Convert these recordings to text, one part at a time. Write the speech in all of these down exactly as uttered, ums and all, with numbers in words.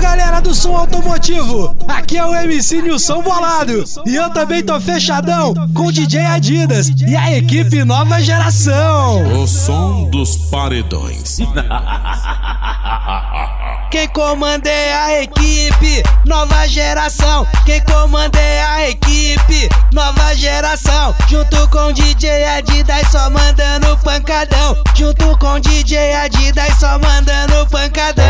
galera do som automotivo, aqui é o M C Nilson Bolado e eu também tô fechadão com o D J Adidas e a equipe Nova Geração. O som dos paredões. Quem comanda é a equipe Nova Geração. Quem comanda é a equipe Nova Geração. Junto com o D J Adidas só mandando pancadão. Junto com o D J Adidas só mandando pancadão.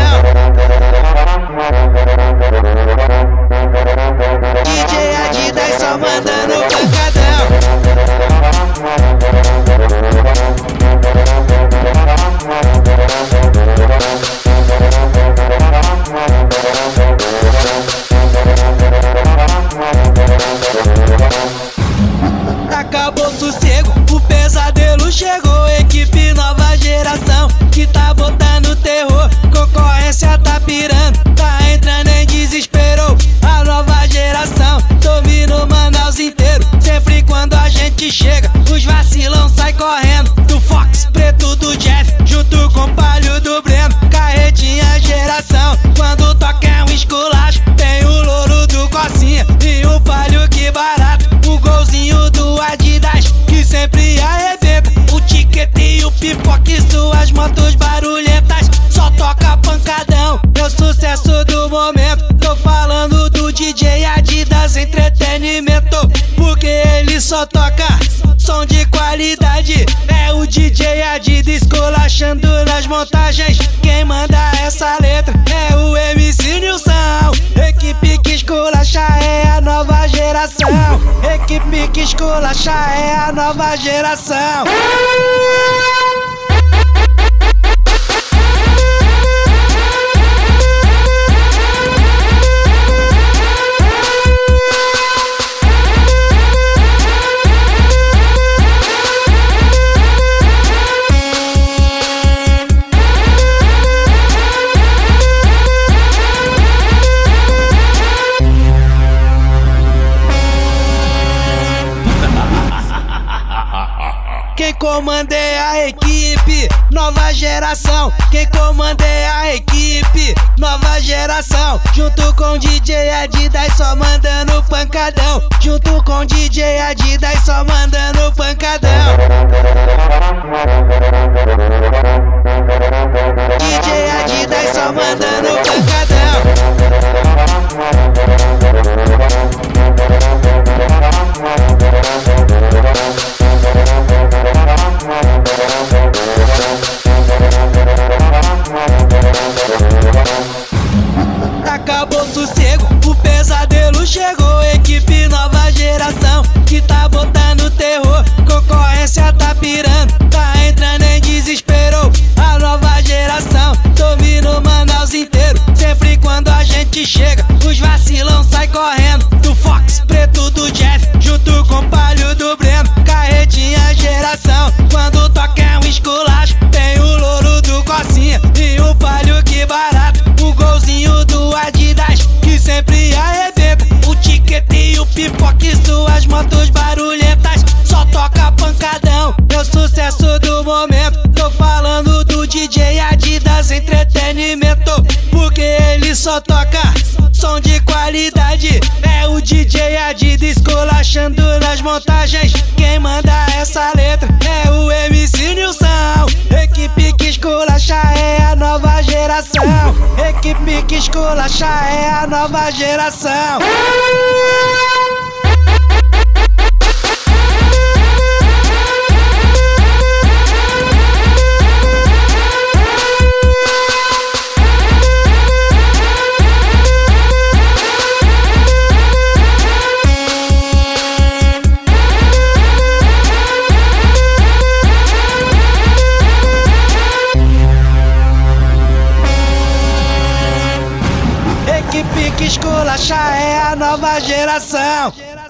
D J Adidas só mandando pancadão. Acabou o sossego, o pesadelo chegou. Equipe Nova Geração que tá botando terror. Concorrência tá pirando, tá entrando em desespero. A Nova Geração domina o Manaus inteiro. Sempre quando a gente chega, os vacilão sai correndo. Do Fox, preto do Jeff, junto com o palho do Breno. Carretinha Geração, quando toca é um esculacho. Tem o louro do Cocinha e o palho que barato. O golzinho do Adidas que sempre arrebenta. O Ticket e o Pipoca e suas motos barulhentas. Só toca pancadão, é o sucesso do momento. Tô falando do D J Adidas Entretenimento, porque ele só toca som de qualidade. É o D J Adidas esculachando nas montagens. Quem manda essa letra é o M C Nilson. Equipe que esculacha é a Nova Geração. Equipe que esculacha é a Nova Geração. Quem comanda é a equipe Nova Geração. Quem comanda é a equipe Nova Geração. Junto com o D J Adidas só mandando pancadão. Junto com o D J Adidas só mandando pancadão. D J Adidas só mandando pancadão. Acabou o sossego, o pesadelo chegou. Equipe Nova Geração que tá botando terror. Concorrência tá pirando, tá entrando em desespero. A Nova Geração domina o Manaus inteiro. Sempre quando a gente chega, os vacilão sai correndo. Do Fox, preto do Jeff, junto com o palho do Breno. Carretinha Geração, quando toca é um esculacho. Tem o louro do Cocinha e o palho que barato. O golzinho do Adidas que sempre arrebenta. O Ticket e o Pipoca e suas motos barulhentas. Só toca pancadão, é o sucesso do momento. Tô falando do D J Adidas Entretenimento, porque ele só toca som de qualidade. É o D J Adidas esculachando nas montagens. Quem manda essa letra é o M C Nilson. Equipe que esculacha é a Nova Geração. Equipe que esculacha é a Nova Geração. Equipe que esculacha é a Nova Geração.